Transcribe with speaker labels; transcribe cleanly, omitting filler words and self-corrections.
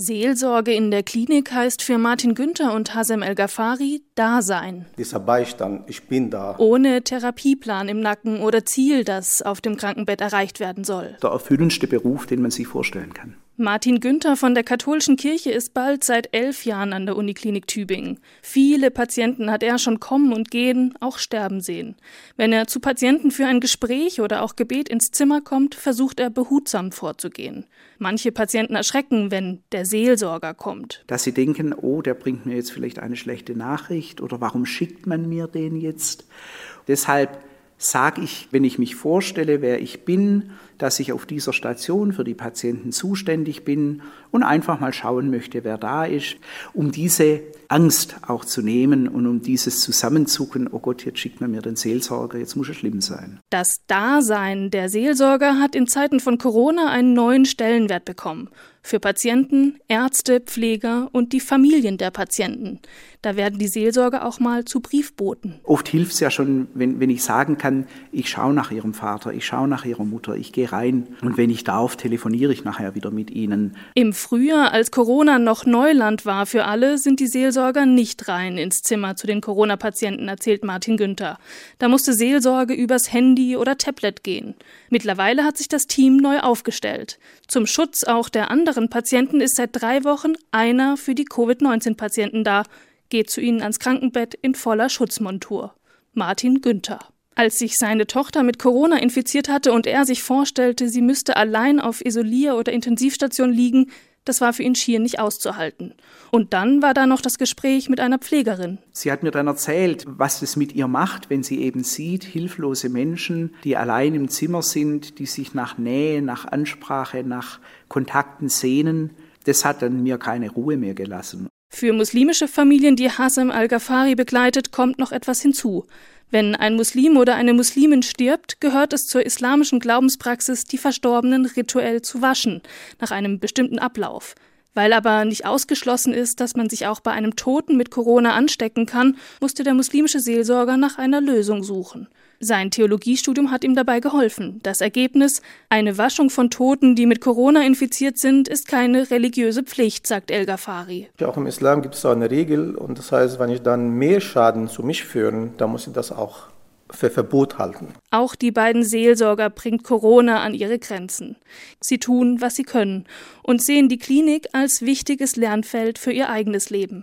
Speaker 1: Seelsorge in der Klinik heißt für Martin Günther und Hazem El-Ghaffari Dasein.
Speaker 2: Dieser Beistand, ich bin da.
Speaker 1: Ohne Therapieplan im Nacken oder Ziel, das auf dem Krankenbett erreicht werden soll.
Speaker 3: Der erfüllendste Beruf, den man sich vorstellen kann.
Speaker 1: Martin Günther von der Katholischen Kirche ist bald seit 11 Jahren an der Uniklinik Tübingen. Viele Patienten hat er schon kommen und gehen, auch sterben sehen. Wenn er zu Patienten für ein Gespräch oder auch Gebet ins Zimmer kommt, versucht er behutsam vorzugehen. Manche Patienten erschrecken, wenn der Seelsorger kommt.
Speaker 3: Dass sie denken, oh, der bringt mir jetzt vielleicht eine schlechte Nachricht oder warum schickt man mir den jetzt? Deshalb sage ich, wenn ich mich vorstelle, wer ich bin, dass ich auf dieser Station für die Patienten zuständig bin und einfach mal schauen möchte, wer da ist, um diese Angst auch zu nehmen und um dieses Zusammenzucken, oh Gott, jetzt schickt man mir den Seelsorger, jetzt muss es schlimm sein.
Speaker 1: Das Dasein der Seelsorger hat in Zeiten von Corona einen neuen Stellenwert bekommen. Für Patienten, Ärzte, Pfleger und die Familien der Patienten. Da werden die Seelsorger auch mal zu Briefboten.
Speaker 3: Oft hilft es ja schon, wenn ich sagen kann, ich schaue nach Ihrem Vater, ich schaue nach Ihrer Mutter, ich gehe rein und wenn ich darf, telefoniere ich nachher wieder mit Ihnen.
Speaker 1: Im Frühjahr, als Corona noch Neuland war für alle, sind die Seelsorger nicht rein ins Zimmer zu den Corona-Patienten, erzählt Martin Günther. Da musste Seelsorge übers Handy oder Tablet gehen. Mittlerweile hat sich das Team neu aufgestellt. Zum Schutz auch der anderen Patienten ist seit 3 Wochen einer für die Covid-19-Patienten da, geht zu ihnen ans Krankenbett in voller Schutzmontur. Martin Günther. Als sich seine Tochter mit Corona infiziert hatte und er sich vorstellte, sie müsste allein auf Isolier- oder Intensivstation liegen, das war für ihn schier nicht auszuhalten. Und dann war da noch das Gespräch mit einer Pflegerin.
Speaker 3: Sie hat mir dann erzählt, was es mit ihr macht, wenn sie eben sieht, hilflose Menschen, die allein im Zimmer sind, die sich nach Nähe, nach Ansprache, nach Kontakten sehnen. Das hat dann mir keine Ruhe mehr gelassen.
Speaker 1: Für muslimische Familien, die Hazem El-Ghaffari begleitet, kommt noch etwas hinzu. Wenn ein Muslim oder eine Muslimin stirbt, gehört es zur islamischen Glaubenspraxis, die Verstorbenen rituell zu waschen, nach einem bestimmten Ablauf. Weil aber nicht ausgeschlossen ist, dass man sich auch bei einem Toten mit Corona anstecken kann, musste der muslimische Seelsorger nach einer Lösung suchen. Sein Theologiestudium hat ihm dabei geholfen. Das Ergebnis: eine Waschung von Toten, die mit Corona infiziert sind, ist keine religiöse Pflicht, sagt El-Ghaffari.
Speaker 2: Auch im Islam gibt es da eine Regel und das heißt, wenn ich dann mehr Schaden zu mich führen, dann muss ich das auch für Verbot halten.
Speaker 1: Auch die beiden Seelsorger bringt Corona an ihre Grenzen. Sie tun, was sie können und sehen die Klinik als wichtiges Lernfeld für ihr eigenes Leben.